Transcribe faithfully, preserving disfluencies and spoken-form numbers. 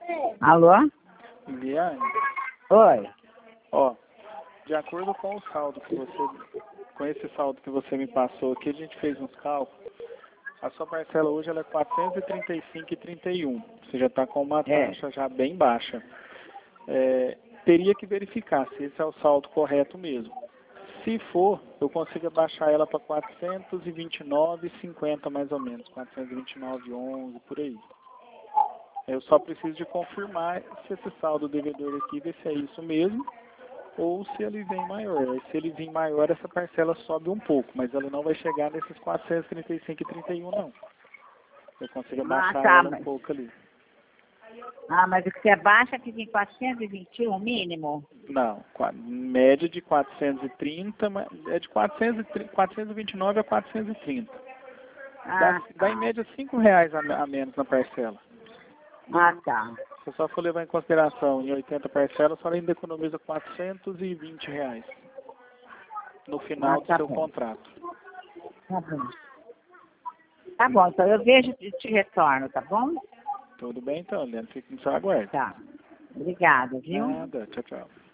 Alô? Liane, Oi. ó, de acordo com o saldo que você, com esse saldo que você me passou aqui, a gente fez uns cálculos. A sua parcela hoje ela é quatrocentos e trinta e cinco e trinta e um. Você já está com uma É. taxa já bem baixa. É, teria que verificar se esse é o saldo correto mesmo. Se for, eu consigo baixar ela para quatrocentos e vinte e nove e cinquenta mais ou menos, quatrocentos e vinte e nove e onze por aí. Eu só preciso de confirmar se esse saldo devedor aqui, ver se é isso mesmo, ou se ele vem maior. Se ele vir maior, essa parcela sobe um pouco, mas ela não vai chegar nesses quatrocentos e trinta e cinco e trinta e um não. Eu consigo Ah, abaixar tá, ela um mas... pouco ali. Ah, mas o que você baixa fica em quatrocentos e vinte e um mínimo? Não, qua- média de quatrocentos e trinta, mas é de quatrocentos e trinta, quatrocentos e vinte e nove a quatrocentos e trinta. Dá, Ah, dá em tá. média cinco reais a, me- a menos na parcela. Ah, tá. Se só for levar em consideração em oitenta parcelas, só ainda economiza quatrocentos e vinte reais no Ah, final do tá seu bom. contrato. Tá bom. Tá bom, então eu vejo e te retorno, tá bom? Tudo bem então, Leandro? Fica no seu aguardo. Tá. Obrigada, viu? Nada, tchau, tchau.